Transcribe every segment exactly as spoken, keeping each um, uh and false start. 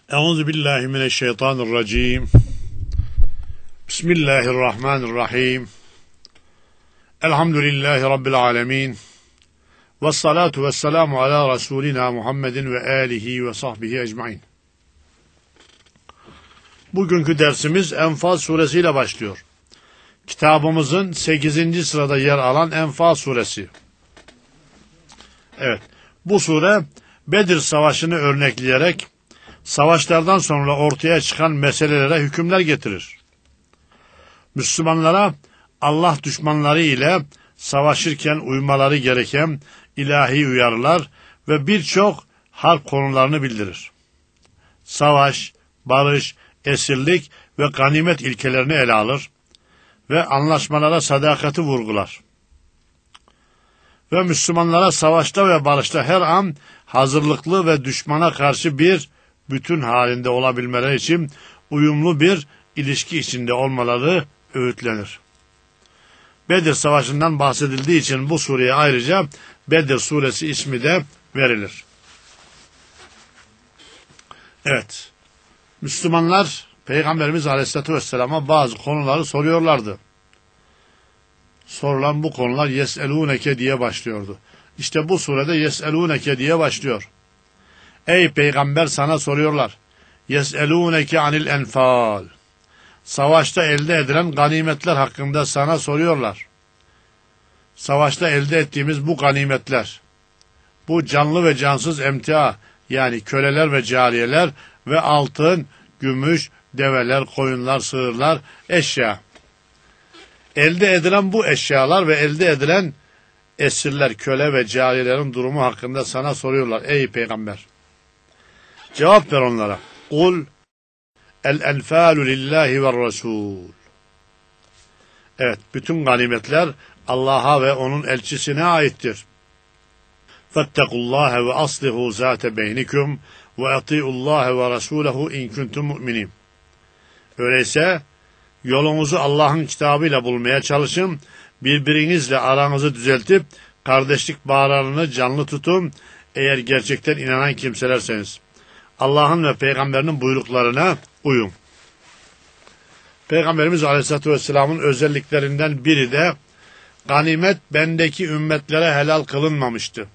Euzu billahi mineşşeytanirracim. Bismillahirrahmanirrahim. Elhamdülillahi rabbil alamin. Ves salatu vesselamu ala Resulina Muhammedin ve alihi ve sahbihi ecmaîn. Bugünkü dersimiz Enfal suresi ile başlıyor. Kitabımızın sekizinci sırada yer alan Enfal suresi. Evet, bu sure Bedir Savaşı'nı örnekleyerek savaşlardan sonra ortaya çıkan meselelere hükümler getirir. Müslümanlara Allah düşmanları ile savaşırken uymaları gereken ilahi uyarılar ve birçok harp konularını bildirir. Savaş, barış, esirlik ve ganimet ilkelerini ele alır ve anlaşmalara sadakati vurgular. Ve Müslümanlara savaşta ve barışta her an hazırlıklı ve düşmana karşı bir bütün halinde olabilmeleri için uyumlu bir ilişki içinde olmaları öğütlenir. Bedir Savaşı'ndan bahsedildiği için bu sureye ayrıca Bedir Suresi ismi de verilir. Evet, Müslümanlar Peygamberimiz Aleyhisselatü Vesselam'a bazı konuları soruyorlardı. Sorulan bu konular yes'elûneke diye başlıyordu. İşte bu surede yes'elûneke diye başlıyor. Ey Peygamber, sana soruyorlar. Yes'elûneke anil enfal. Savaşta elde edilen ganimetler hakkında sana soruyorlar. Savaşta elde ettiğimiz bu ganimetler, bu canlı ve cansız emtia, yani köleler ve cariyeler ve altın, gümüş, develer, koyunlar, sığırlar, eşya. Elde edilen bu eşyalar ve elde edilen esirler, köle ve cariyelerin durumu hakkında sana soruyorlar ey Peygamber. Cevap ver onlara. Kul el enfalu lillahi ve rasul. Evet, bütün ganimetler Allah'a ve onun elçisine aittir. Fettekullâhe ve aslihu zâte beynikum ve ati'ullâhe ve rasûlehu in kuntum mu'minin. Öyleyse yolunuzu Allah'ın kitabıyla bulmaya çalışın, birbirinizle aranızı düzeltip kardeşlik bağlarını canlı tutun eğer gerçekten inanan kimselerseniz. Allah'ın ve Peygamberinin buyruklarına uyun. Peygamberimiz Aleyhisselatü Vesselam'ın özelliklerinden biri de ganimet bendeki ümmetlere helal kılınmamıştı.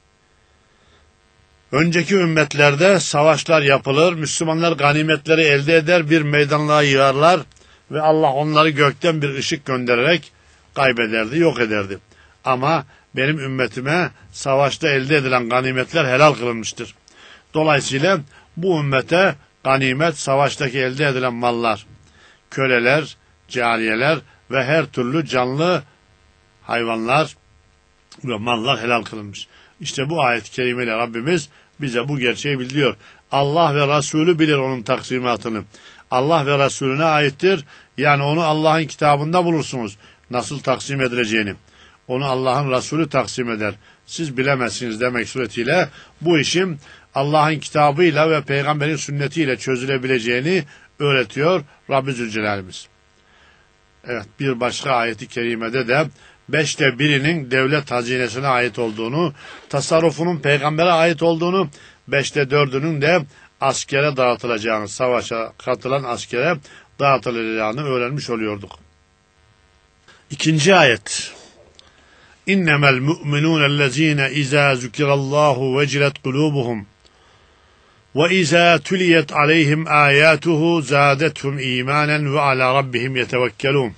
Önceki ümmetlerde savaşlar yapılır, Müslümanlar ganimetleri elde eder, bir meydanlığa yığarlar ve Allah onları gökten bir ışık göndererek kaybederdi, yok ederdi. Ama benim ümmetime savaşta elde edilen ganimetler helal kılınmıştır. Dolayısıyla bu ümmete ganimet, savaştaki elde edilen mallar, köleler, cariyeler ve her türlü canlı hayvanlar ve mallar helal kılınmış. İşte bu ayet-i kerimeyle Rabbimiz bize bu gerçeği bildiriyor. Allah ve Resulü bilir onun taksimatını. Allah ve Resulüne aittir. Yani onu Allah'ın kitabında bulursunuz. Nasıl taksim edileceğini. Onu Allah'ın Resulü taksim eder. Siz bilemezsiniz demek suretiyle bu işin Allah'ın kitabıyla ve Peygamberin sünnetiyle çözülebileceğini öğretiyor Rabbi Zülcelal'imiz. Evet, bir başka ayeti kerimede de beşte birinin devlet hazinesine ait olduğunu, tasarrufunun peygambere ait olduğunu, beşte dördünün de askere dağıtılacağını, savaşa katılan askere dağıtılacağını öğrenmiş oluyorduk. İkinci ayet. İnnemel mu'minûnellezîne izâ zükirallâhu vecilet kulûbuhum ve izâ tüliyet aleyhim âyâtuhu zâdethum îmânen ve alâ rabbihim yetevekkelûn.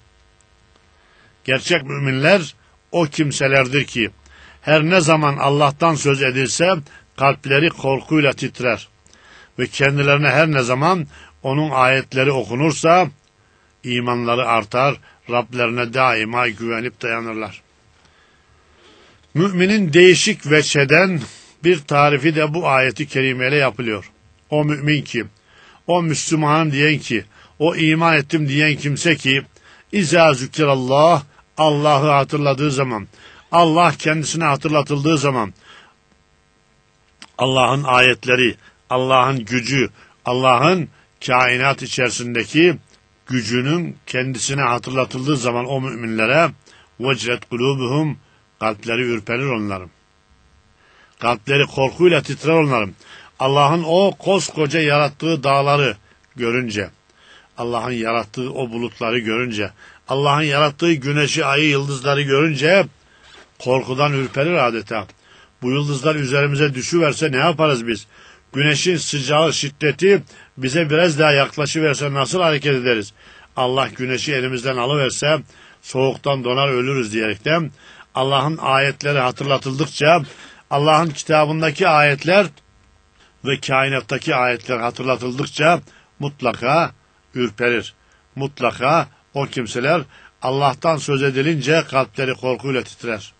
Gerçek müminler o kimselerdir ki her ne zaman Allah'tan söz edilse kalpleri korkuyla titrer ve kendilerine her ne zaman onun ayetleri okunursa imanları artar, Rablerine daima güvenip dayanırlar. Müminin değişik veçheden bir tarifi de bu ayeti kerimeyle yapılıyor. O mümin ki, o Müslümanım diyen ki, o iman ettim diyen kimse ki, İzâ zükirallah, Allah'ı hatırladığı zaman, Allah kendisine hatırlatıldığı zaman, Allah'ın ayetleri, Allah'ın gücü, Allah'ın kainat içerisindeki gücünün kendisine hatırlatıldığı zaman o müminlere vecret kulûbuhum, kalpleri ürperir onların. Kalpleri korkuyla titrer onların. Allah'ın o koskoca yarattığı dağları görünce, Allah'ın yarattığı o bulutları görünce, Allah'ın yarattığı güneşi, ayı, yıldızları görünce korkudan ürperir adeta. Bu yıldızlar üzerimize düşüverse ne yaparız biz? Güneşin sıcağı, şiddeti bize biraz daha yaklaşıverse nasıl hareket ederiz? Allah güneşi elimizden alıverse soğuktan donar ölürüz diyerekten Allah'ın ayetleri hatırlatıldıkça, Allah'ın kitabındaki ayetler ve kainattaki ayetler hatırlatıldıkça mutlaka ürperir. Mutlaka o kimseler Allah'tan söz edilince kalpleri korkuyla titrer.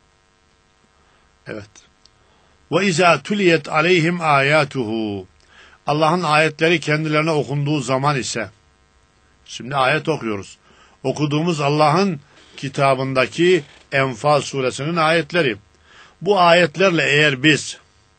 Evet. Ve izâ tuliyet aleyhim âyâtuhu. Allah'ın ayetleri kendilerine okunduğu zaman ise, şimdi ayet okuyoruz. Okuduğumuz Allah'ın kitabındaki Enfal suresinin ayetleri. Bu ayetlerle eğer biz,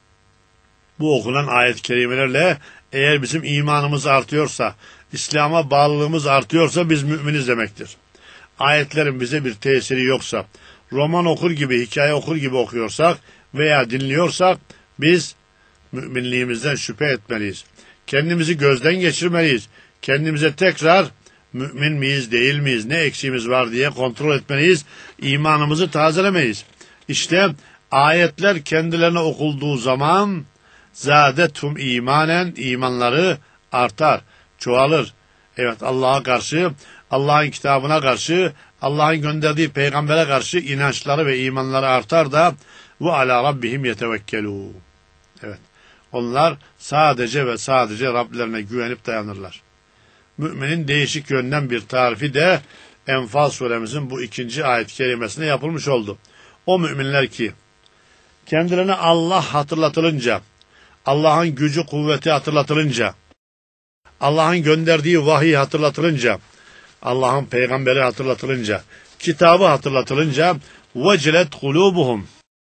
bu okunan ayet-i kerimelerle eğer bizim imanımız artıyorsa, İslam'a bağlılığımız artıyorsa biz müminiz demektir. Ayetlerin bize bir tesiri yoksa, roman okur gibi, hikaye okur gibi okuyorsak veya dinliyorsak biz müminliğimizden şüphe etmeliyiz. Kendimizi gözden geçirmeliyiz. Kendimize tekrar mümin miyiz, değil miyiz, ne eksiğimiz var diye kontrol etmeliyiz. İmanımızı tazelemeliyiz. İşte ayetler kendilerine okulduğu zaman zâdetum imanen, imanları artar, çoğalır. Evet, Allah'a karşı, Allah'ın kitabına karşı, Allah'ın gönderdiği peygambere karşı inançları ve imanları artar da ve alâ rabbihim yetevekkelû. Evet, onlar sadece ve sadece Rablerine güvenip dayanırlar. Müminin değişik yönden bir tarifi de Enfal suremizin bu ikinci ayet-i kerimesine yapılmış oldu. O müminler ki kendilerine Allah hatırlatılınca, Allah'ın gücü kuvveti hatırlatılınca, Allah'ın gönderdiği vahiy hatırlatılınca, Allah'ın peygamberi hatırlatılınca, kitabı hatırlatılınca vecilet kulubuhum,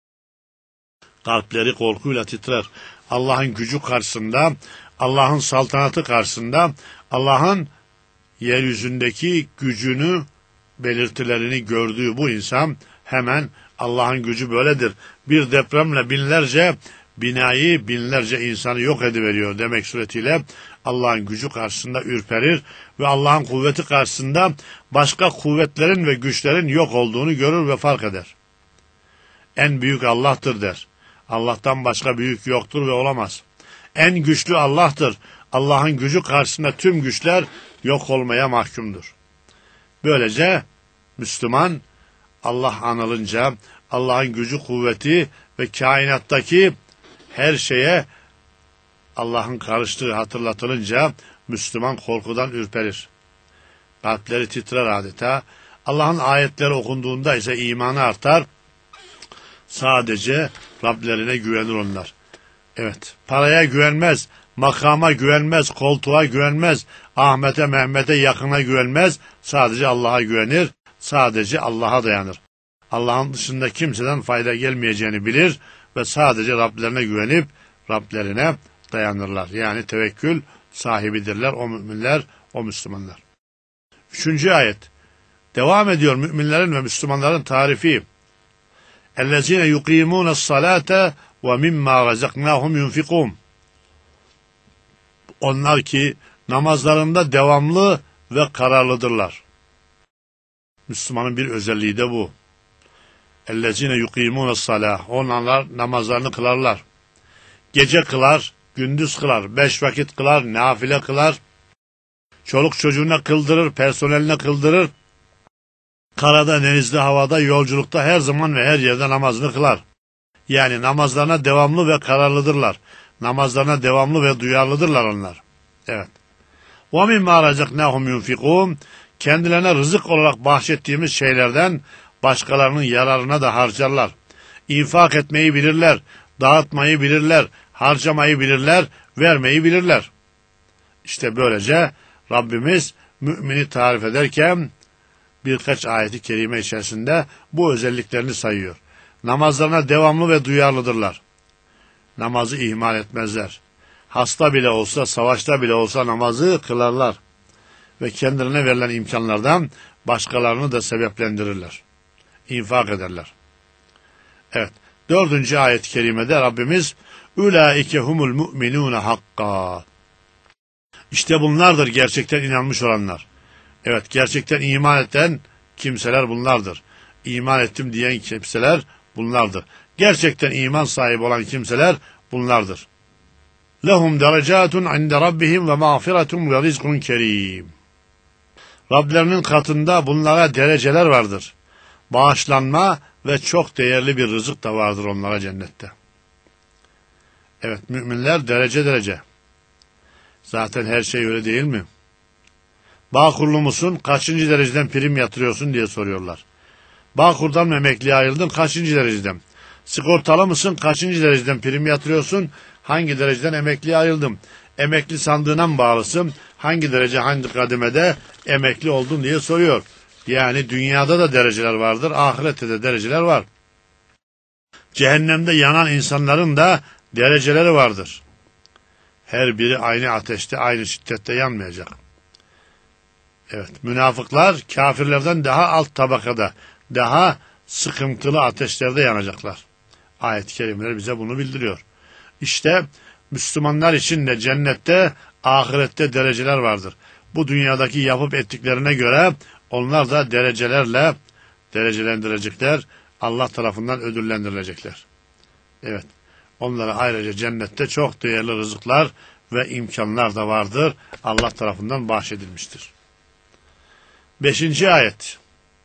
kalpleri korkuyla titrer. Allah'ın gücü karşısında, Allah'ın saltanatı karşısında, Allah'ın yeryüzündeki gücünü, belirtilerini gördüğü bu insan hemen Allah'ın gücü böyledir. Bir depremle binlerce binayı, binlerce insanı yok ediveriyor demek suretiyle Allah'ın gücü karşısında ürperir ve Allah'ın kuvveti karşısında başka kuvvetlerin ve güçlerin yok olduğunu görür ve fark eder. En büyük Allah'tır der. Allah'tan başka büyük yoktur ve olamaz. En güçlü Allah'tır. Allah'ın gücü karşısında tüm güçler yok olmaya mahkumdur. Böylece Müslüman Allah anılınca, Allah'ın gücü, kuvveti ve kainattaki her şeye Allah'ın karıştığı hatırlatılınca Müslüman korkudan ürperir. Kalpleri titrer adeta. Allah'ın ayetleri okunduğunda ise imanı artar. Sadece Rablerine güvenir onlar. Evet, paraya güvenmez, makama güvenmez, koltuğa güvenmez, Ahmet'e, Mehmet'e, yakına güvenmez. Sadece Allah'a güvenir, sadece Allah'a dayanır. Allah'ın dışında kimseden fayda gelmeyeceğini bilir ve sadece Rablerine güvenip Rablerine dayanırlar. Yani tevekkül sahibidirler o müminler, o Müslümanlar. Üçüncü ayet. Devam ediyor müminlerin ve Müslümanların tarifi. اَلَّذ۪ينَ يُقِيمُونَ الصَّلَاةَ وَمِمَّا رَزَقْنَاهُمْ يُنْفِقُونَ. Onlar ki namazlarında devamlı ve kararlıdırlar. Müslümanın bir özelliği de bu. اَلَّذ۪ينَ يُقِيمُونَ الصَّلَاةَ. Onlar namazlarını kılarlar. Gece kılar, gündüz kılar, beş vakit kılar, nafile kılar, çoluk çocuğuna kıldırır, personeline kıldırır, karada, denizde, havada, yolculukta her zaman ve her yerde namazını kılar. Yani namazlarına devamlı ve kararlıdırlar. Namazlarına devamlı ve duyarlıdırlar onlar. Evet. وَمِمَّا رَزَقْنَاهُمْ يُنْفِقُونَ. Kendilerine rızık olarak bahşettiğimiz şeylerden başkalarının yararına da harcarlar. İnfak etmeyi bilirler, dağıtmayı bilirler, harcamayı bilirler, vermeyi bilirler. İşte böylece Rabbimiz mümini tarif ederken birkaç ayet-i kerime içerisinde bu özelliklerini sayıyor. Namazlarına devamlı ve duyarlıdırlar. Namazı ihmal etmezler. Hasta bile olsa, savaşta bile olsa namazı kılarlar. Ve kendilerine verilen imkanlardan başkalarını da sebeplendirirler. İnfak ederler. Evet. Dördüncü ayet-i kerimede Rabbimiz Ulaike humul mu'minun hakka. İşte bunlardır gerçekten inanmış olanlar. Evet, gerçekten iman eden kimseler bunlardır. İman ettim diyen kimseler bunlardır. Gerçekten iman sahibi olan kimseler bunlardır. Lehum derecatun inde rabbihim ve mağfiretun ve rizkun kerim. Rablerinin katında bunlara dereceler vardır. Bağışlanma ve çok değerli bir rızık da vardır onlara cennette. Evet, müminler derece derece. Zaten her şey öyle değil mi? Bağkurlu musun? Kaçıncı dereceden prim yatırıyorsun diye soruyorlar. Bağkur'dan emekliye ayrıldın, kaçıncı dereceden? Sigortalı mısın? Kaçıncı dereceden prim yatırıyorsun? Hangi dereceden emekliye ayrıldım? Emekli sandığına mı bağlısın? Hangi derece, hangi kademede emekli oldun diye soruyor. Yani dünyada da dereceler vardır, ahirette de dereceler var. Cehennemde yanan insanların da dereceleri vardır. Her biri aynı ateşte, aynı şiddette yanmayacak. Evet, münafıklar kafirlerden daha alt tabakada, daha sıkıntılı ateşlerde yanacaklar. Ayet-i kerimeler bize bunu bildiriyor. İşte Müslümanlar için de cennette, ahirette dereceler vardır. Bu dünyadaki yapıp ettiklerine göre onlar da derecelerle derecelendirecekler, Allah tarafından ödüllendirilecekler. Evet, onlara ayrıca cennette çok değerli rızıklar ve imkanlar da vardır. Allah tarafından bahşedilmiştir. Beşinci ayet.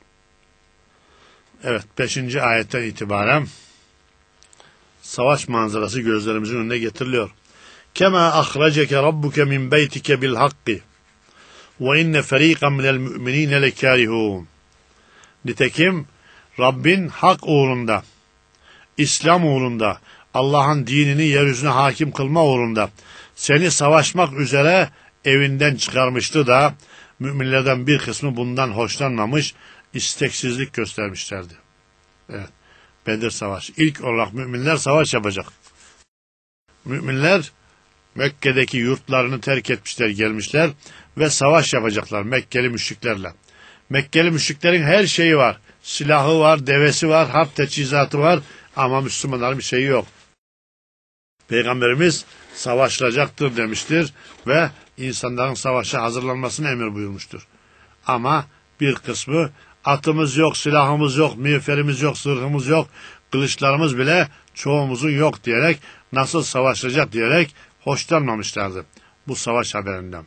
Evet, beşinci ayetten itibaren savaş manzarası gözlerimizin önüne getiriliyor. Kema ahraceke rabbuke min beytike bil hakki ve inne feriqan minel müminine lekârihûn. Nitekim Rabbin hak uğrunda, İslam uğrunda, Allah'ın dinini yeryüzüne hakim kılma uğrunda seni savaşmak üzere evinden çıkarmıştı da müminlerden bir kısmı bundan hoşlanmamış, isteksizlik göstermişlerdi. Evet, Bedir Savaşı. İlk olarak müminler savaş yapacak. Müminler Mekke'deki yurtlarını terk etmişler, gelmişler ve savaş yapacaklar Mekkeli müşriklerle. Mekkeli müşriklerin her şeyi var. Silahı var, devesi var, harp teçhizatı var ama Müslümanların bir şeyi yok. Peygamberimiz savaşılacaktır demiştir ve insanların savaşa hazırlanmasını emir buyurmuştur. Ama bir kısmı atımız yok, silahımız yok, miğferimiz yok, zırhımız yok, kılıçlarımız bile çoğumuzun yok diyerek, nasıl savaşılacak diyerek hoşlanmamışlardı bu savaş haberinden.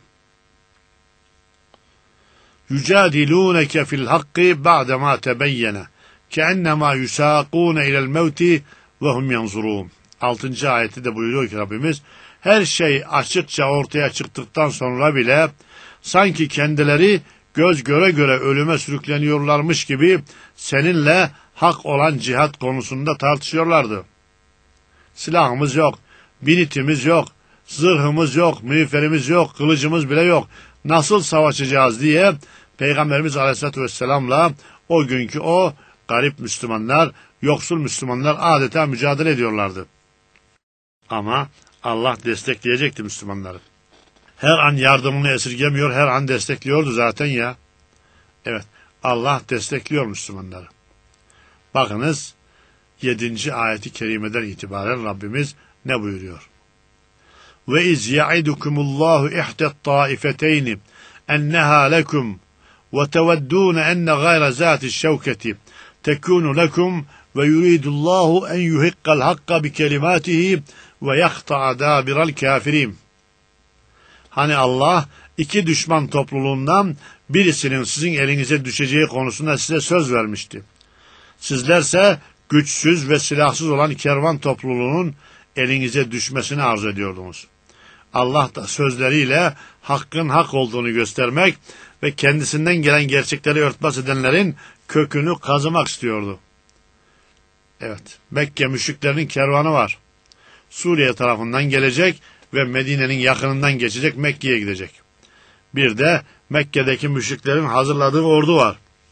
Yücadilûneke fil hakkı ba'demâ tebeyyene keennema yusâkûne ilel mevti ve hum yanzurûn. Altıncı ayeti de buyuruyor ki Rabbimiz, her şey açıkça ortaya çıktıktan sonra bile sanki kendileri göz göre göre ölüme sürükleniyorlarmış gibi seninle hak olan cihat konusunda tartışıyorlardı. Silahımız yok, binitimiz yok, zırhımız yok, miğferimiz yok, kılıcımız bile yok. Nasıl savaşacağız diye Peygamberimiz Aleyhisselatü Vesselam'la o günkü o garip Müslümanlar, yoksul Müslümanlar adeta mücadele ediyorlardı. Ama Allah destekleyecekti Müslümanları. Her an yardımını esirgemiyor, her an destekliyordu zaten ya. Evet, Allah destekliyor Müslümanları. Bakınız, yedinci ayeti kerimeden itibaren Rabbimiz ne buyuruyor? Ve iz ya'idukumullahu ihdet taifeteyni enneha lekum ve teveddûne enne gayre zâti şevketi tekûnu lekum ve yuridullahu en yuhikkal hakka bi kelimatihi ve yakta'a dâbiral kafirin. Hani Allah iki düşman topluluğundan birisinin sizin elinize düşeceği konusunda size söz vermişti. Sizlerse güçsüz ve silahsız olan kervan topluluğunun elinize düşmesini arzu ediyordunuz. Allah da sözleriyle hakkın hak olduğunu göstermek ve kendisinden gelen gerçekleri örtbas edenlerin kökünü kazımak istiyordu. Evet, Mekke müşriklerinin kervanı var. Suriye tarafından gelecek ve Medine'nin yakınından geçecek, Mekke'ye gidecek. Bir de Mekke'deki müşriklerin hazırladığı ordu var.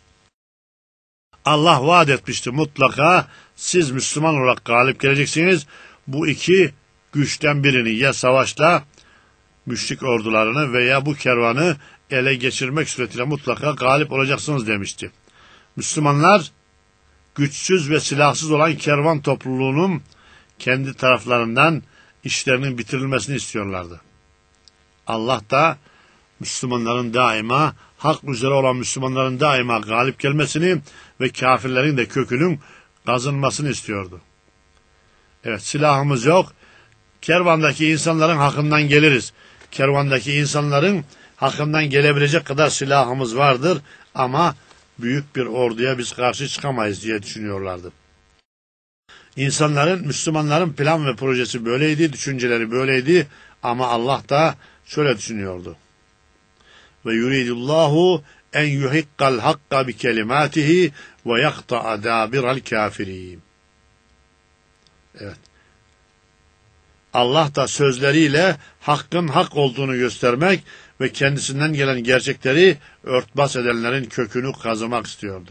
Allah vaat etmişti, mutlaka siz Müslüman olarak galip geleceksiniz. Bu iki güçten birini ya savaşla müşrik ordularını veya bu kervanı ele geçirmek suretiyle mutlaka galip olacaksınız demişti. Müslümanlar güçsüz ve silahsız olan kervan topluluğunun kendi taraflarından işlerinin bitirilmesini istiyorlardı. Allah da Müslümanların daima, hak üzere olan Müslümanların daima galip gelmesini ve kafirlerin de kökünün kazınmasını istiyordu. Evet, silahımız yok. Kervandaki insanların hakkından geliriz. Kervandaki insanların hakkından gelebilecek kadar silahımız vardır ama büyük bir orduya biz karşı çıkamayız diye düşünüyorlardı. İnsanların, Müslümanların plan ve projesi böyleydi, düşünceleri böyleydi ama Allah da şöyle düşünüyordu. Ve yuridullahu en yuhikkal hakka bi kelimatihi ve yakta'a dabiral kafirin. Evet. Allah da sözleriyle hakkın hak olduğunu göstermek ve kendisinden gelen gerçekleri örtbas edenlerin kökünü kazımak istiyordu.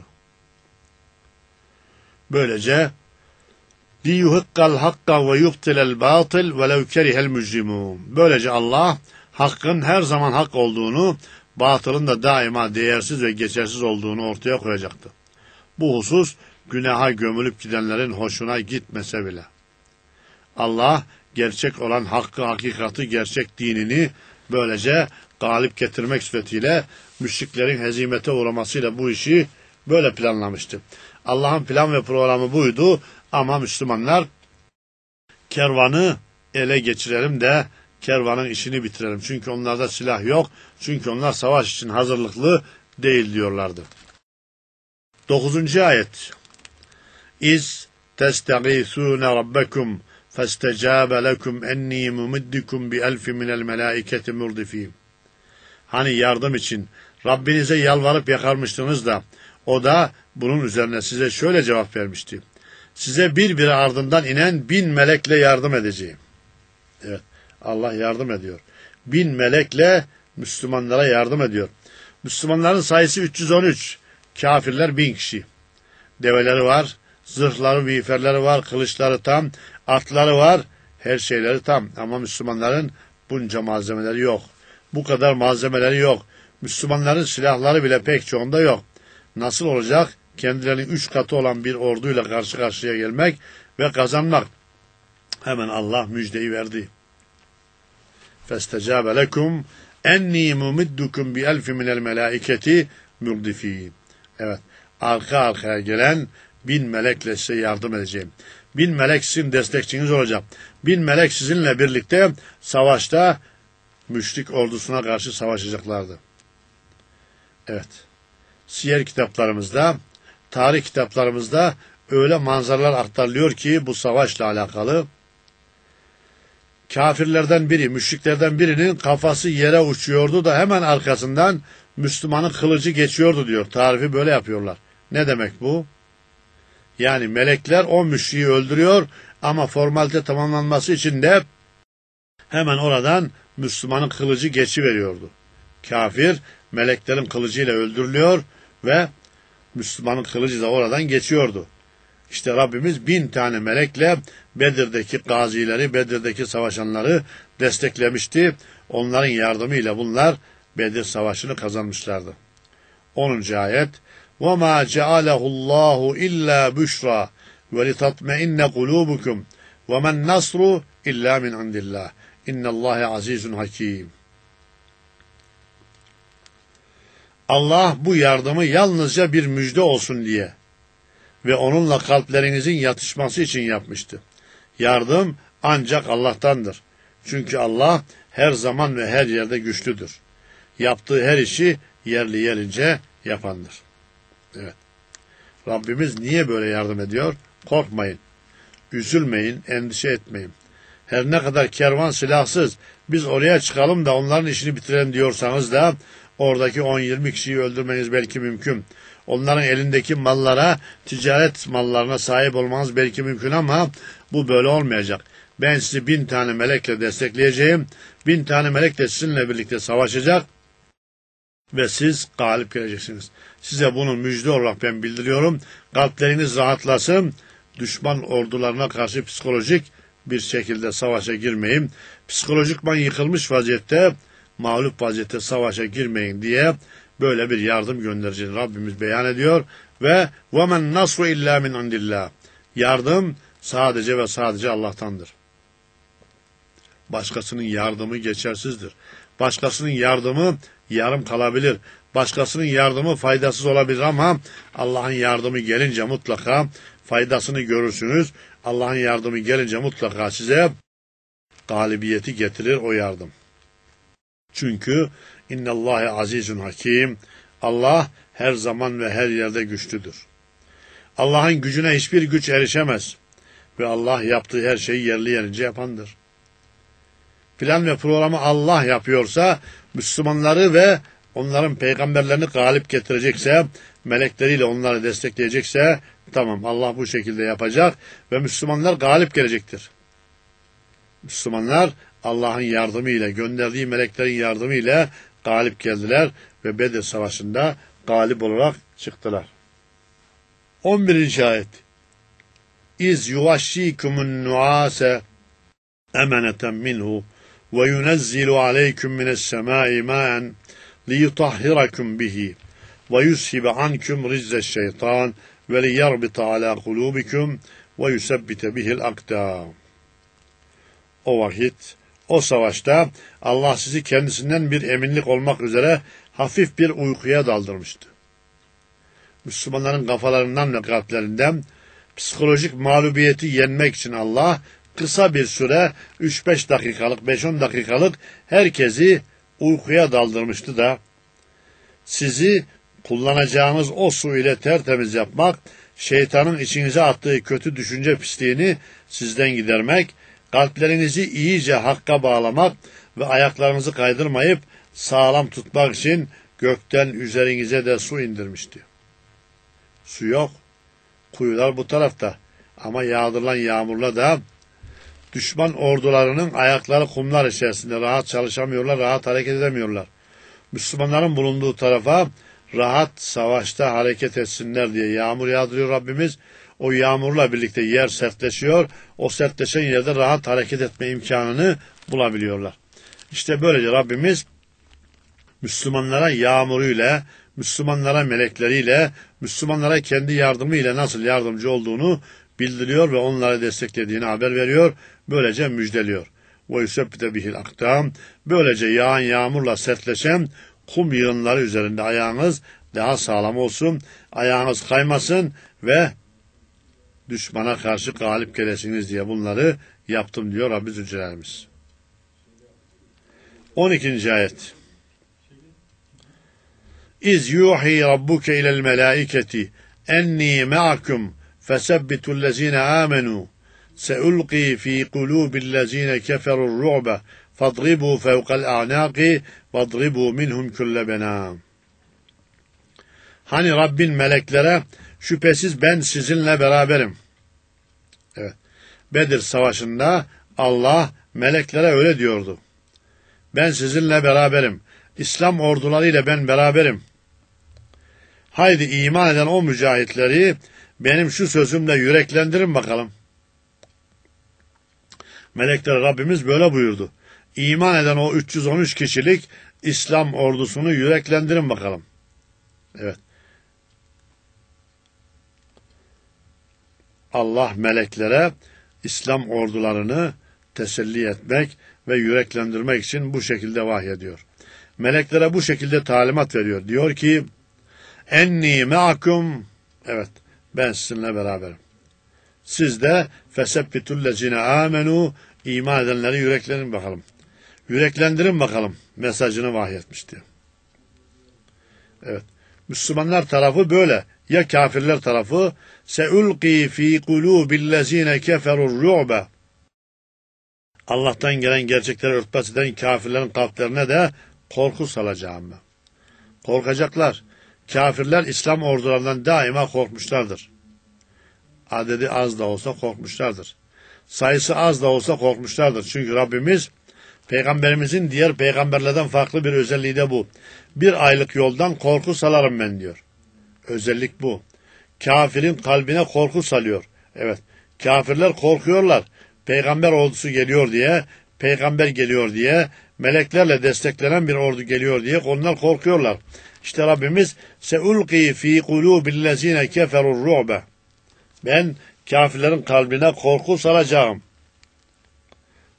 Böylece liyuhikkal hakka ve yubtilel batıl velev kerihel mücrimun. Böylece Allah hakkın her zaman hak olduğunu, batılın da daima değersiz ve geçersiz olduğunu ortaya koyacaktı. Bu husus günaha gömülüp gidenlerin hoşuna gitmese bile. Allah gerçek olan hakkı, hakikati, gerçek dinini böylece galip getirmek suretiyle müşriklerin hezimete uğramasıyla bu işi böyle planlamıştı. Allah'ın plan ve programı buydu ama Müslümanlar kervanı ele geçirelim de kervanın işini bitirelim. Çünkü onlarda silah yok. Çünkü onlar savaş için hazırlıklı değil diyorlardı. Dokuzuncu ayet. İz testagîsûne rabbekum festecâbe lekum ennî mumiddikum bi elfi minel melâiketi murdifîn. Hani yardım için Rabbinize yalvarıp yakarmıştınız da o da bunun üzerine size şöyle cevap vermişti. Size bir bir ardından inen bin melekle yardım edeceğim. Evet, Allah yardım ediyor. Bin melekle Müslümanlara yardım ediyor. Müslümanların sayısı üç yüz on üç. Kafirler bin kişi. Develeri var, zırhları, miğferleri var, kılıçları tam, atları var, her şeyleri tam. Ama Müslümanların bunca malzemeleri yok. Bu kadar malzemeleri yok. Müslümanların silahları bile pek çoğunda yok. Nasıl olacak? Kendilerinin üç katı olan bir orduyla karşı karşıya gelmek ve kazanmak. Hemen Allah müjdeyi verdi. فَاسْتَجَابَ لَكُمْ اَنِّي مُمِدُّكُمْ بِأَلْفِ مِنَ الْمَلَائِكَةِ مُرْدِف۪ينَ. Evet, arka arkaya gelen bin melekle size yardım edeceğim. Bin melek sizin destekçiniz olacak. Bin melek sizinle birlikte savaşta müşrik ordusuna karşı savaşacaklardı. Evet, siyer kitaplarımızda, tarih kitaplarımızda öyle manzaralar aktarılıyor ki bu savaşla alakalı. Kafirlerden biri, müşriklerden birinin kafası yere uçuyordu da hemen arkasından Müslümanın kılıcı geçiyordu diyor. Tarifi böyle yapıyorlar. Ne demek bu? Yani melekler o müşriği öldürüyor ama formalite tamamlanması için de hemen oradan Müslümanın kılıcı geçiveriyordu. Kafir meleklerin kılıcıyla öldürülüyor ve Müslümanın kılıcı da oradan geçiyordu. İşte Rabbimiz bin tane melekle Bedir'deki gazileri, Bedir'deki savaşanları desteklemişti. Onların yardımıyla bunlar Bedir Savaşı'nı kazanmışlardı. onuncu ayet. وَمَا جَعَلَهُ اللّٰهُ اِلَّا بُشْرًا وَلِتَطْمَئِنَّ قُلُوبُكُمْ وَمَا النَّصْرُ اِلَّا مِنْ عِنْدِ اللّٰهِ اِنَّ اللّٰهَ عَز۪يزٌ حَك۪يمٌ. Allah bu yardımı yalnızca bir müjde olsun diye ve onunla kalplerinizin yatışması için yapmıştı. Yardım ancak Allah'tandır. Çünkü Allah her zaman ve her yerde güçlüdür. Yaptığı her işi yerli yerince yapandır. Evet. Rabbimiz niye böyle yardım ediyor? Korkmayın, üzülmeyin, endişe etmeyin. Her ne kadar kervan silahsız, biz oraya çıkalım da onların işini bitirelim diyorsanız da oradaki on yirmi kişiyi öldürmeniz belki mümkün. Onların elindeki mallara, ticaret mallarına sahip olmanız belki mümkün ama bu böyle olmayacak. Ben sizi bin tane melekle destekleyeceğim. Bin tane melek de sizinle birlikte savaşacak ve siz galip geleceksiniz. Size bunu müjde olarak ben bildiriyorum. Kalpleriniz rahatlasın. Düşman ordularına karşı psikolojik bir şekilde savaşa girmeyin. Psikolojikman yıkılmış vaziyette, mağlup vaziyette savaşa girmeyin diye böyle bir yardım göndereceğini Rabbimiz beyan ediyor ve وَمَنْ نَصْرُ اِلَّا مِنْ عِنْدِ اللّٰهِ. Yardım sadece ve sadece Allah'tandır. Başkasının yardımı geçersizdir. Başkasının yardımı yarım kalabilir. Başkasının yardımı faydasız olabilir ama Allah'ın yardımı gelince mutlaka faydasını görürsünüz. Allah'ın yardımı gelince mutlaka size galibiyeti getirir o yardım. Çünkü innallâhe azizun hakim. Allah her zaman ve her yerde güçlüdür. Allah'ın gücüne hiçbir güç erişemez. Ve Allah yaptığı her şeyi yerli yerince yapandır. Plan ve programı Allah yapıyorsa, Müslümanları ve onların peygamberlerini galip getirecekse, melekleriyle onları destekleyecekse, tamam Allah bu şekilde yapacak ve Müslümanlar galip gelecektir. Müslümanlar Allah'ın yardımıyla, gönderdiği meleklerin yardımıyla galip geldiler ve Bedir Savaşı'nda galip olarak çıktılar. on birinci ayet. İz yuvaşşikumun nuase emaneten minhu ve yunezzilu aleyküm mine's-semâi mâen liyutahhirakum bihi ve yuzhibe ankum rizze'ş-şeytan ve liyerbita alâ kulûbikum ve yusebbite bihil akdâm. O vakit, o savaşta Allah sizi kendisinden bir eminlik olmak üzere hafif bir uykuya daldırmıştı. Müslümanların kafalarından ve kalplerinden psikolojik mağlubiyeti yenmek için Allah kısa bir süre üç beş dakikalık, beş on dakikalık herkesi uykuya daldırmıştı da sizi kullanacağınız o su ile tertemiz yapmak, şeytanın içinize attığı kötü düşünce pisliğini sizden gidermek, kalplerinizi iyice hakka bağlamak ve ayaklarınızı kaydırmayıp sağlam tutmak için gökten üzerinize de su indirmişti. Su yok. Kuyular bu tarafta. Ama yağdırılan yağmurla da düşman ordularının ayakları kumlar içerisinde rahat çalışamıyorlar, rahat hareket edemiyorlar. Müslümanların bulunduğu tarafa rahat savaşta hareket etsinler diye yağmur yağdırıyor Rabbimiz. O yağmurla birlikte yer sertleşiyor. O sertleşen yerde rahat hareket etme imkanını bulabiliyorlar. İşte böylece Rabbimiz Müslümanlara yağmuruyla, Müslümanlara melekleriyle, Müslümanlara kendi yardımıyla nasıl yardımcı olduğunu bildiriyor ve onları desteklediğini haber veriyor. Böylece müjdeliyor. وَيُسَبِّتَ بِهِ الْاَقْدَامِ Böylece yağan yağmurla sertleşen kum yığınları üzerinde ayağınız daha sağlam olsun, ayağınız kaymasın ve düşmana karşı galip gelesiniz diye bunları yaptım diyor Rabbi Zülcelal'imiz. on ikinci ayet. İz yuhi rabbuke ilel melaiketi enni ma'akum fesebbitul-lezine amenu seulqi fi kulubillezine keferur-ru'be fadribu fevkal-a'naqi vadribu minhum kulle benam. Hani Rabbin meleklere şüphesiz ben sizinle beraberim. Evet. Bedir Savaşı'nda Allah meleklere öyle diyordu. Ben sizinle beraberim. İslam ordularıyla ben beraberim. Haydi iman eden o mücahitleri benim şu sözümle yüreklendirin bakalım. Melekler Rabbimiz böyle buyurdu. İman eden o üç yüz on üç kişilik İslam ordusunu yüreklendirin bakalım. Evet. Allah meleklere İslam ordularını teselli etmek ve yüreklendirmek için bu şekilde vahyediyor. Meleklere bu şekilde talimat veriyor. Diyor ki enni me'akum evet ben sizinle beraberim. Siz de fesebbitullezine amenu iman edenleri yüreklendirin bakalım. Yüreklendirin bakalım mesajını vahyetmişti. Evet. Müslümanlar tarafı böyle. Ya kafirler tarafı seulqi fi kulubillezine keferur-ru'be Allah'tan gelen gerçekleri örtbas eden kafirlerin kalplerine de korku salacağım ben. Korkacaklar. Kafirler İslam ordularından daima korkmuşlardır. Adedi az da olsa korkmuşlardır. Sayısı az da olsa korkmuşlardır. Çünkü Rabbimiz Peygamberimizin diğer peygamberlerden farklı bir özelliği de bu. Bir aylık yoldan korku salarım ben diyor. Özellik bu. Kafirin kalbine korku salıyor. Evet. Kafirler korkuyorlar. Peygamber ordusu geliyor diye, peygamber geliyor diye, meleklerle desteklenen bir ordu geliyor diye onlar korkuyorlar. İşte Rabbimiz seulqi fi kulubillezine keferur-ru'be Ben kafirlerin kalbine korku salacağım.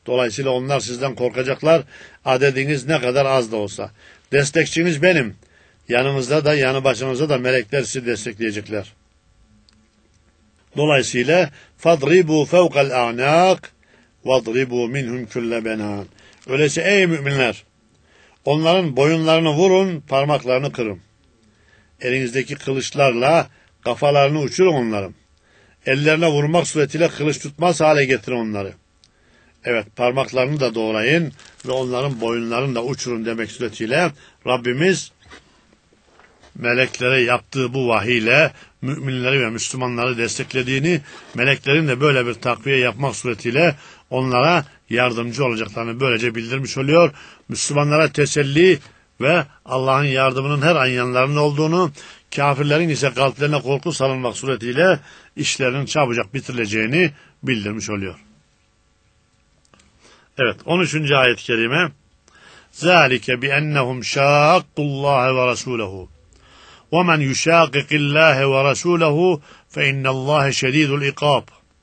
Dolayısıyla onlar sizden korkacaklar. Adediniz ne kadar az da olsa. Destekçiniz benim. Yanınızda da yanı başınızda da melekler sizi destekleyecekler. Dolayısıyla fadribu fevkal a'nak vadribu minhum kulle benan. Öyleyse ey müminler, onların boyunlarını vurun, parmaklarını kırın. Elinizdeki kılıçlarla kafalarını uçurun onların. Ellerine vurmak suretiyle kılıç tutmaz hale getirin onları. Evet, parmaklarını da doğrayın ve onların boyunlarını da uçurun demek suretiyle Rabbimiz meleklere yaptığı bu vahiyle müminleri ve Müslümanları desteklediğini, meleklerin de böyle bir takviye yapmak suretiyle onlara yardımcı olacaklarını böylece bildirmiş oluyor. Müslümanlara teselli ve Allah'ın yardımının her an yanlarında olduğunu, kafirlerin ise kalplerine korku salınmak suretiyle işlerinin çabucak bitirileceğini bildirmiş oluyor. Evet, on üçüncü ayet-i kerime ذَٰلِكَ بِأَنَّهُمْ شَاقُّ اللّٰهَ وَرَسُولَهُ وَمَنْ يُشَاقِقِ اللّٰهَ وَرَسُولَهُ فَاِنَّ اللّٰهَ شَد۪يدُ الْاِقَابِ.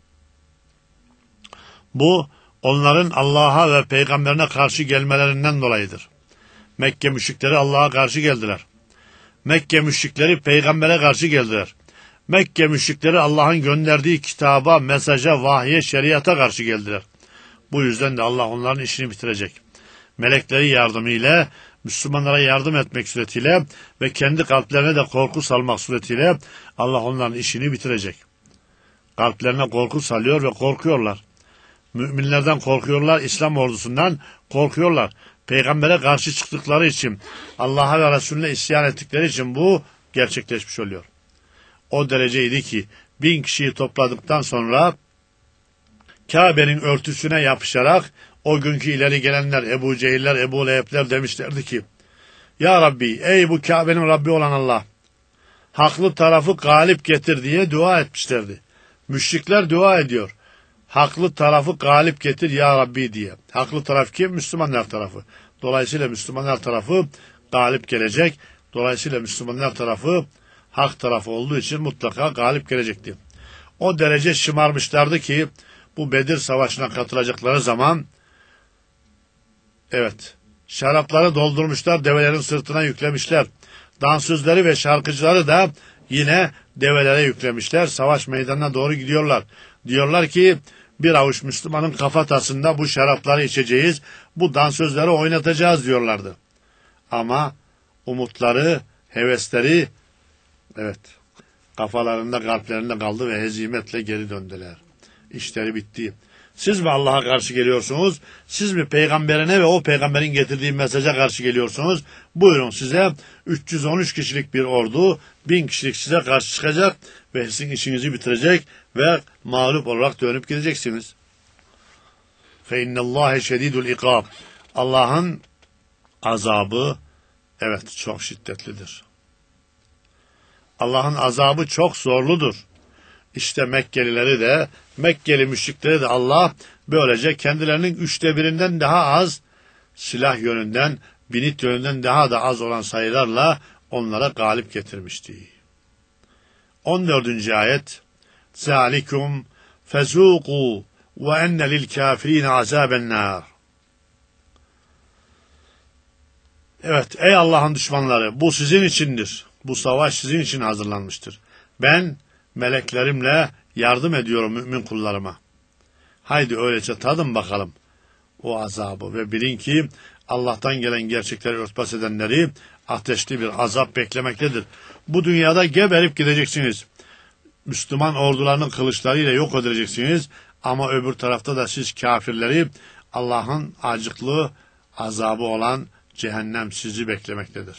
Bu, onların Allah'a ve peygamberine karşı gelmelerinden dolayıdır. Mekke müşrikleri Allah'a karşı geldiler. Mekke müşrikleri peygambere karşı geldiler. Mekke müşrikleri Allah'ın gönderdiği kitaba, mesaja, vahye, şeriata karşı geldiler. Bu yüzden de Allah onların işini bitirecek. Melekleri yardımıyla, Müslümanlara yardım etmek suretiyle ve kendi kalplerine de korku salmak suretiyle Allah onların işini bitirecek. Kalplerine korku salıyor ve korkuyorlar. Müminlerden korkuyorlar, İslam ordusundan korkuyorlar. Peygambere karşı çıktıkları için, Allah'a ve Resulüne isyan ettikleri için bu gerçekleşmiş oluyor. O dereceydi ki bin kişiyi topladıktan sonra Kabe'nin örtüsüne yapışarak o günkü ileri gelenler, Ebu Cehiller, Ebu Leheb'ler demişlerdi ki, Ya Rabbi, ey bu Kabe'nin Rabbi olan Allah, haklı tarafı galip getir diye dua etmişlerdi. Müşrikler dua ediyor. Haklı tarafı galip getir ya Rabbi diye. Haklı taraf kim? Müslümanlar tarafı. Dolayısıyla Müslümanlar tarafı galip gelecek. Dolayısıyla Müslümanlar tarafı hak tarafı olduğu için mutlaka galip gelecekti. O derece şımarmışlardı ki bu Bedir Savaşı'na katılacakları zaman evet şarapları doldurmuşlar, develerin sırtına yüklemişler. Dansözleri ve şarkıcıları da yine develere yüklemişler. Savaş meydanına doğru gidiyorlar. Diyorlar ki bir avuç Müslümanın kafatasında bu şarapları içeceğiz, bu dansözleri oynatacağız diyorlardı. Ama umutları, hevesleri evet kafalarında, kalplerinde kaldı ve hezimetle geri döndüler. İşleri bitti. Siz mi Allah'a karşı geliyorsunuz? Siz mi peygamberine ve o peygamberin getirdiği mesaja karşı geliyorsunuz? Buyurun size üç yüz on üç kişilik bir ordu, bin kişilik size karşı çıkacak ve sizin işinizi bitirecek ve mağlup olarak dönüp gideceksiniz. فَاِنَّ اللّٰهَ شَد۪يدُ الْاِقَابِ. Allah'ın azabı evet çok şiddetlidir. Allah'ın azabı çok zorludur. İşte Mekkelileri de, Mekkeli müşrikleri de Allah böylece kendilerinin üçte birinden daha az, silah yönünden, binit yönünden daha da az olan sayılarla onlara galip getirmişti. on dördüncü ayet ذَٰلِكُمْ فَزُوقُوا وَاَنَّ لِلْكَافِر۪ينَ عَذَابَ النَّارِ. Evet ey Allah'ın düşmanları, bu sizin içindir. Bu savaş sizin için hazırlanmıştır. Ben meleklerimle yardım ediyorum mümin kullarıma. Haydi öylece tadın bakalım o azabı ve bilin ki Allah'tan gelen gerçekleri örtbas edenleri ateşli bir azap beklemektedir. Bu dünyada geberip gideceksiniz. Müslüman ordularının kılıçlarıyla yok edeceksiniz. Ama öbür tarafta da siz kafirleri Allah'ın acıklı azabı olan cehennem sizi beklemektedir.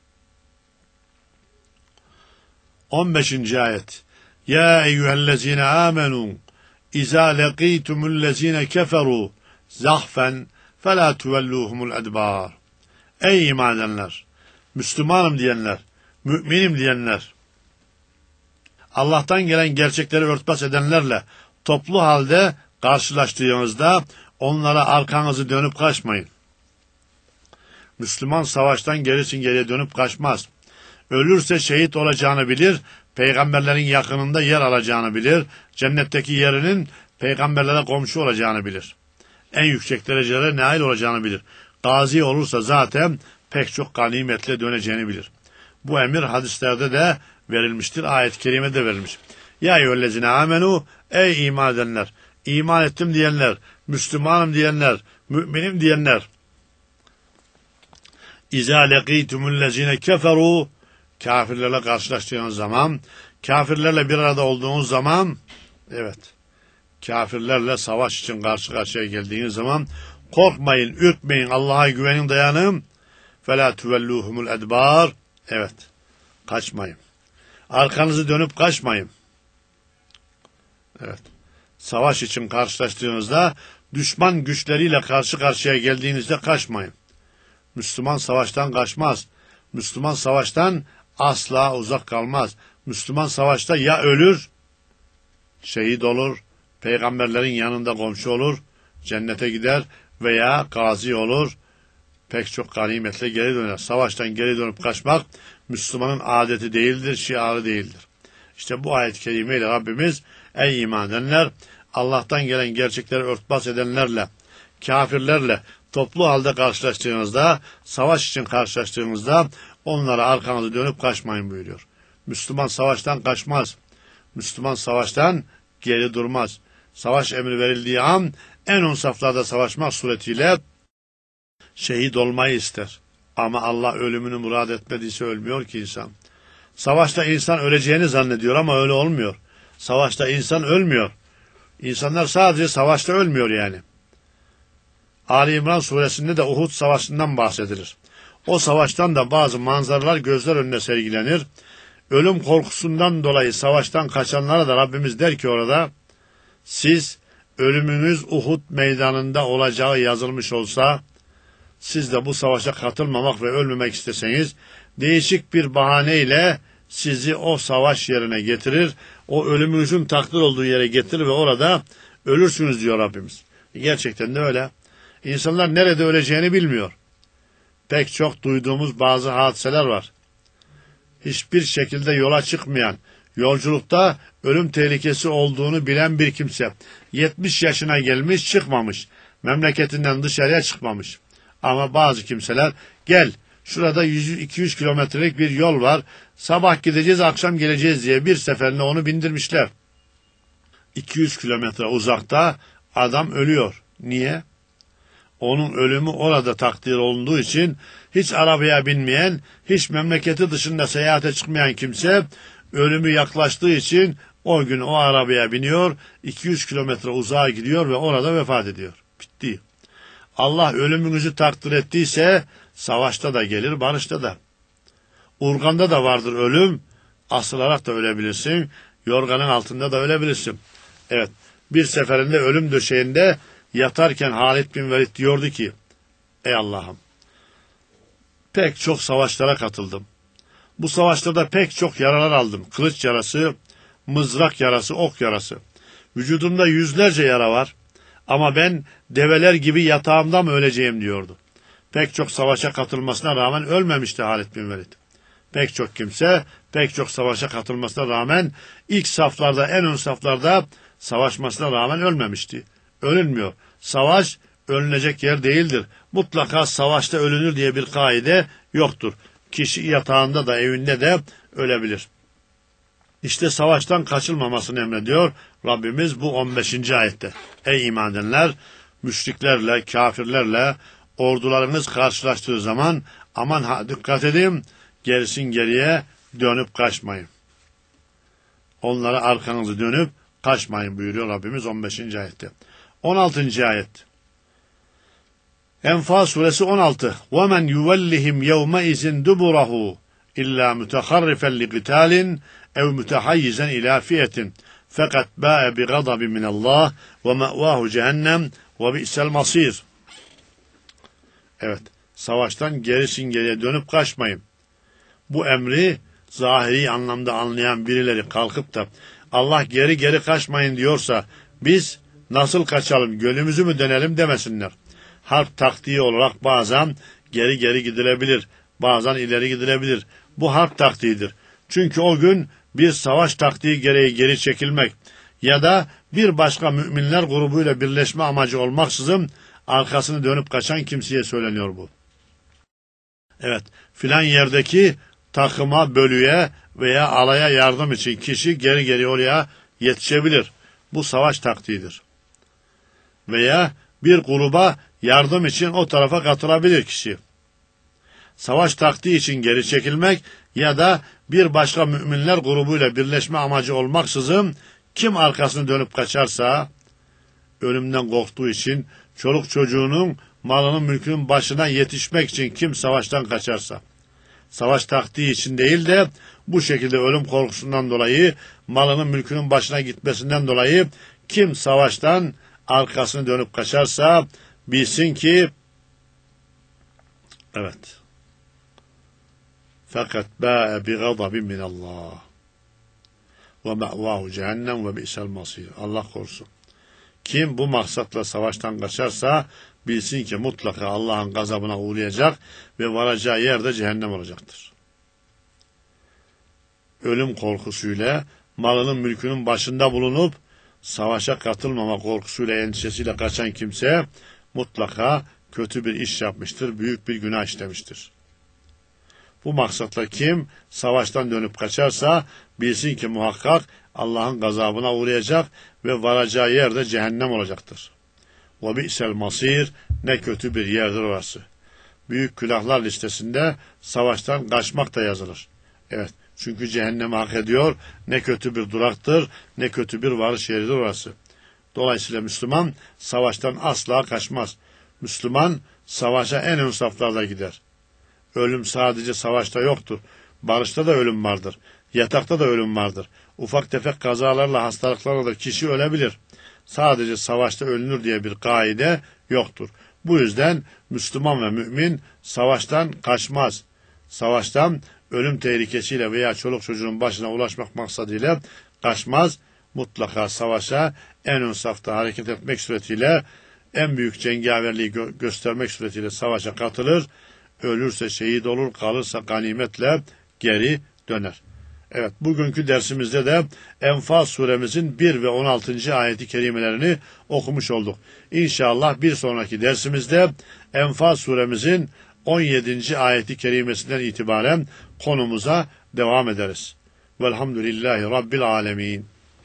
on beşinci ayet Ya eyyühellezine amenu İzâ lekîtumullezine keferû zahfen felâ tuvelluhumul edbâr. Ey iman edenler, Müslümanım diyenler, müminim diyenler, Allah'tan gelen gerçekleri örtbas edenlerle toplu halde karşılaştığınızda onlara arkanızı dönüp kaçmayın. Müslüman savaştan gerisin geriye dönüp kaçmaz. Ölürse şehit olacağını bilir, peygamberlerin yakınında yer alacağını bilir, cennetteki yerinin peygamberlere komşu olacağını bilir. en yüksek derecelere nail olacağını bilir. Gazi olursa zaten pek çok ganimetle döneceğini bilir. Bu emir hadislerde de verilmiştir. Ayet-i kerimede verilmiş. Ya eyyühellezine amenu, ey iman edenler, iman ettim diyenler, Müslümanım diyenler, müminim diyenler. İzâ lekîtumullezîne keferû, kafirlerle karşılaştığınız zaman, kafirlerle bir arada olduğunuz zaman, evet, kafirlerle savaş için karşı karşıya geldiğiniz zaman, korkmayın, ürkmeyin, Allah'a güvenin, dayanın. فَلَا تُوَلُّوهُمُ الْاَدْبَارِ, evet, kaçmayın. Arkanızı dönüp kaçmayın. Evet, savaş için karşılaştığınızda, düşman güçleriyle karşı karşıya geldiğinizde kaçmayın. Müslüman savaştan kaçmaz. Müslüman savaştan asla uzak kalmaz. Müslüman savaşta ya ölür, şehit olur, peygamberlerin yanında komşu olur, cennete gider veya gazi olur, pek çok ganimetle geri döner. Savaştan geri dönüp kaçmak Müslümanın adeti değildir, şiarı değildir. İşte bu ayet-i kerimeyle Rabbimiz, ey iman edenler, Allah'tan gelen gerçekleri örtbas edenlerle, kafirlerle toplu halde karşılaştığınızda, savaş için karşılaştığınızda onlara arkanızı dönüp kaçmayın buyuruyor. Müslüman savaştan kaçmaz. Müslüman savaştan geri durmaz. Savaş emri verildiği an en ön saflarda savaşmak suretiyle şehit olmayı ister. Ama Allah ölümünü murad etmediyse ölmüyor ki insan. Savaşta insan öleceğini zannediyor ama öyle olmuyor. Savaşta insan ölmüyor. İnsanlar sadece savaşta ölmüyor yani. Ali İmran suresinde de Uhud savaşından bahsedilir. O savaştan da bazı manzaralar gözler önüne sergilenir. Ölüm korkusundan dolayı savaştan kaçanlara da Rabbimiz der ki orada, siz ölümünüz Uhud meydanında olacağı yazılmış olsa, siz de bu savaşa katılmamak ve ölmemek isteseniz, değişik bir bahaneyle sizi o savaş yerine getirir, o ölümünüzün takdir olduğu yere getirir ve orada ölürsünüz diyor Rabbimiz. Gerçekten de öyle. İnsanlar nerede öleceğini bilmiyor. Pek çok duyduğumuz bazı hadiseler var. Hiçbir şekilde yola çıkmayan, yolculukta ölüm tehlikesi olduğunu bilen bir kimse, yetmiş yaşına gelmiş çıkmamış, memleketinden dışarıya çıkmamış. Ama bazı kimseler, gel şurada yüz iki yüz kilometrelik bir yol var, sabah gideceğiz akşam geleceğiz diye bir seferinde onu bindirmişler. iki yüz kilometre uzakta adam ölüyor. Niye? Onun ölümü orada takdir olunduğu için hiç arabaya binmeyen, hiç memleketi dışında seyahate çıkmayan kimse ölümü yaklaştığı için o gün o arabaya biniyor, iki yüz kilometre uzağa gidiyor ve orada vefat ediyor. Bitti. Allah ölümünüzü takdir ettiyse savaşta da gelir, barışta da. Urganda da vardır ölüm, asılarak da ölebilirsin, yorganın altında da ölebilirsin. Evet, bir seferinde ölüm döşeğinde yatarken Halid bin Velid diyordu ki, ey Allah'ım, pek çok savaşlara katıldım. Bu savaşlarda pek çok yaralar aldım. Kılıç yarası, mızrak yarası, ok yarası. Vücudumda yüzlerce yara var. Ama ben develer gibi yatağımda mı öleceğim diyordu. Pek çok savaşa katılmasına rağmen ölmemişti Halid bin Velid. Pek çok kimse, pek çok savaşa katılmasına rağmen ilk saflarda, en ön saflarda savaşmasına rağmen ölmemişti. Ölünmüyor. Savaş ölünecek yer değildir. Mutlaka savaşta ölünür diye bir kaide yoktur. Kişi yatağında da evinde de ölebilir. İşte savaştan kaçılmamasını emrediyor Rabbimiz bu on beşinci ayette. Ey iman edenler, müşriklerle, kafirlerle ordularınız karşılaştığı zaman aman ha dikkat edin, gerisin geriye dönüp kaçmayın. Onlara arkanızı dönüp kaçmayın buyuruyor Rabbimiz on beşinci ayette. on altıncı ayet. Enfal suresi on altı. وَمَنْ يُوَلِّهِمْ يَوْمَئِذٍ دُبُرَهُ إِلَّا مُتَخَرِّفًا لِقِتَالٍ اَوْ مُتَحَيِّزًا اِلَى فِيَةٍ فَقَدْ بَاءَ بِغَضَبٍ مِنَ اللّٰهِ وَمَأْوَاهُ جَهَنَّمْ وَبِئْسَ الْمَصِيرُ. Evet, savaştan gerisin geriye dönüp kaçmayın. Bu emri zahiri anlamda anlayan birileri kalkıp da Allah geri geri kaçmayın diyorsa biz nasıl kaçalım, gönlümüzü mü dönelim demesinler. Harp taktiği olarak bazen geri geri gidilebilir, bazen ileri gidilebilir. Bu harp taktiğidir. Çünkü o gün bir savaş taktiği gereği geri çekilmek ya da bir başka müminler grubuyla birleşme amacı olmaksızın arkasını dönüp kaçan kimseye söyleniyor bu. Evet, filan yerdeki takıma, bölüye veya alaya yardım için kişi geri geri oraya yetişebilir. Bu savaş taktiğidir. Veya bir gruba yardım için o tarafa katılabilir kişi. Savaş taktiği için geri çekilmek ya da bir başka müminler grubuyla birleşme amacı olmaksızın kim arkasını dönüp kaçarsa, ölümden korktuğu için çoluk çocuğunun, malının, mülkünün başına yetişmek için kim savaştan kaçarsa, savaş taktiği için değil de bu şekilde ölüm korkusundan dolayı, malının, mülkünün başına gitmesinden dolayı kim savaştan arkasını dönüp kaçarsa bilsin ki, evet, fakat bâe bi gazabin minallah ve me'vâhu cehennem ve bi'sel masir. Allah korusun. Kim bu maksatla savaştan kaçarsa bilsin ki mutlaka Allah'ın gazabına uğrayacak ve varacağı yerde cehennem olacaktır. Ölüm korkusuyla, malının, mülkünün başında bulunup savaşa katılmama korkusuyla, endişesiyle kaçan kimse mutlaka kötü bir iş yapmıştır, büyük bir günah işlemiştir. Bu maksatla kim savaştan dönüp kaçarsa bilsin ki muhakkak Allah'ın gazabına uğrayacak ve varacağı yerde cehennem olacaktır. Ve bi'sel masir, ne kötü bir yerdir orası. Büyük günahlar listesinde savaştan kaçmak da yazılır. Evet, çünkü cehennemi hak ediyor, ne kötü bir duraktır, ne kötü bir varış yeridir orası. Dolayısıyla Müslüman savaştan asla kaçmaz. Müslüman savaşa en ön saflarda gider. Ölüm sadece savaşta yoktur. Barışta da ölüm vardır. Yatakta da ölüm vardır. Ufak tefek kazalarla, hastalıklarla da kişi ölebilir. Sadece savaşta ölünür diye bir kaide yoktur. Bu yüzden Müslüman ve mümin savaştan kaçmaz. Savaştan ölüm tehlikesiyle veya çoluk çocuğun başına ulaşmak maksadıyla kaçmaz. Mutlaka savaşa en ön safta hareket etmek suretiyle, en büyük cengaverliği gö- göstermek suretiyle savaşa katılır. Ölürse şehit olur, kalırsa ganimetle geri döner. Evet, bugünkü dersimizde de Enfal suremizin bir ve on altıncı ayeti kerimelerini okumuş olduk. İnşallah bir sonraki dersimizde Enfal suremizin on yedinci ayeti kerimesinden itibaren konumuza devam ederiz. Velhamdülillahi Rabbil alemin.